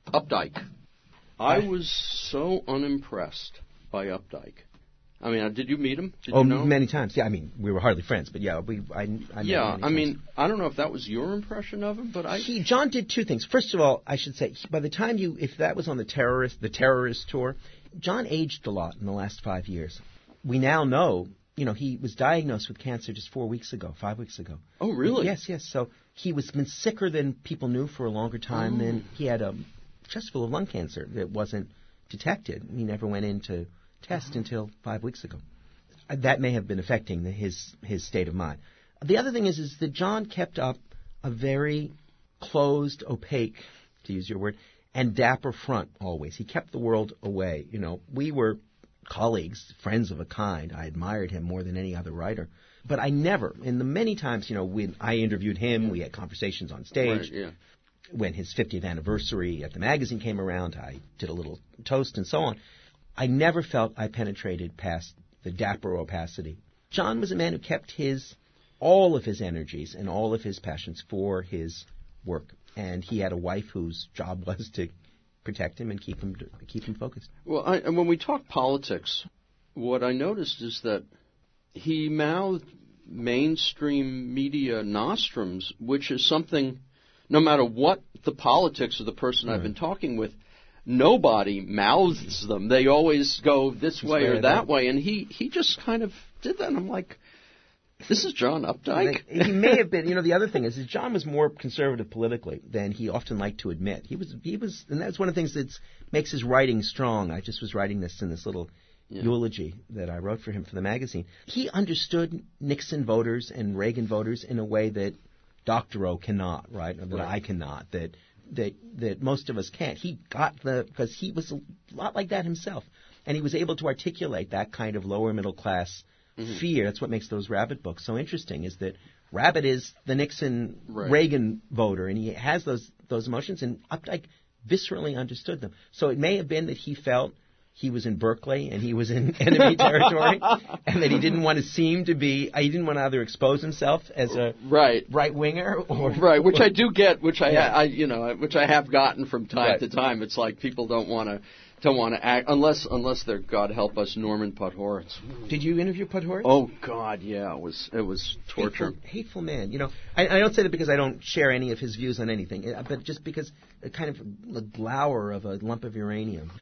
Updike. I was so unimpressed by Updike. I mean, did you meet him? Did you know him? Many times. Yeah, I mean, we were hardly friends, but yeah, I met him many times. I don't know if that was your impression of him, but John did two things. First of all, I should say, by the time if that was on the terrorist tour, John aged a lot in the last 5 years. We now know, he was diagnosed with cancer just 5 weeks ago. Oh, really? Yes. So he was been sicker than people knew for a longer time. Then he had a chest full of lung cancer that wasn't detected. He never went in to test until 5 weeks ago. That may have been affecting his state of mind. The other thing is that John kept up a very closed, opaque, to use your word, and dapper front always. He kept the world away. We were colleagues, friends of a kind. I admired him more than any other writer. But I never, in the many times, when I interviewed him, we had conversations on stage. Right, yeah. When his 50th anniversary at the magazine came around, I did a little toast and so on. I never felt I penetrated past the dapper opacity. John was a man who kept all of his energies and all of his passions for his work. And he had a wife whose job was to protect him and keep him focused. Well, and when we talk politics, what I noticed is that he mouthed mainstream media nostrums, which is something, no matter what the politics of the person I've been talking with, nobody mouths them. They always go this way or that way. And he just kind of did that. And I'm like, this is John Updike? He may have been. The other thing is John was more conservative politically than he often liked to admit. He was, and that's one of the things that makes his writing strong. I just was writing this in this little eulogy that I wrote for him for the magazine. He understood Nixon voters and Reagan voters in a way that Dr. O cannot, right? Or that I cannot, that most of us can't. He got because he was a lot like that himself. And he was able to articulate that kind of lower middle class fear. That's what makes those Rabbit books so interesting, is that Rabbit is the Nixon Reagan voter, and he has those emotions, and Updike viscerally understood them. So it may have been that he felt he was in Berkeley and he was in enemy territory, and that he didn't want to seem to be. He didn't want to either expose himself as a right winger, or which I do get, which I have gotten from time to time. It's like people don't want to act unless they're, God help us, Norman Podhoretz. Did you interview Podhoretz? Oh God, yeah, it was torture. Hateful man. I don't say that because I don't share any of his views on anything, but just because a kind of a glower of a lump of uranium.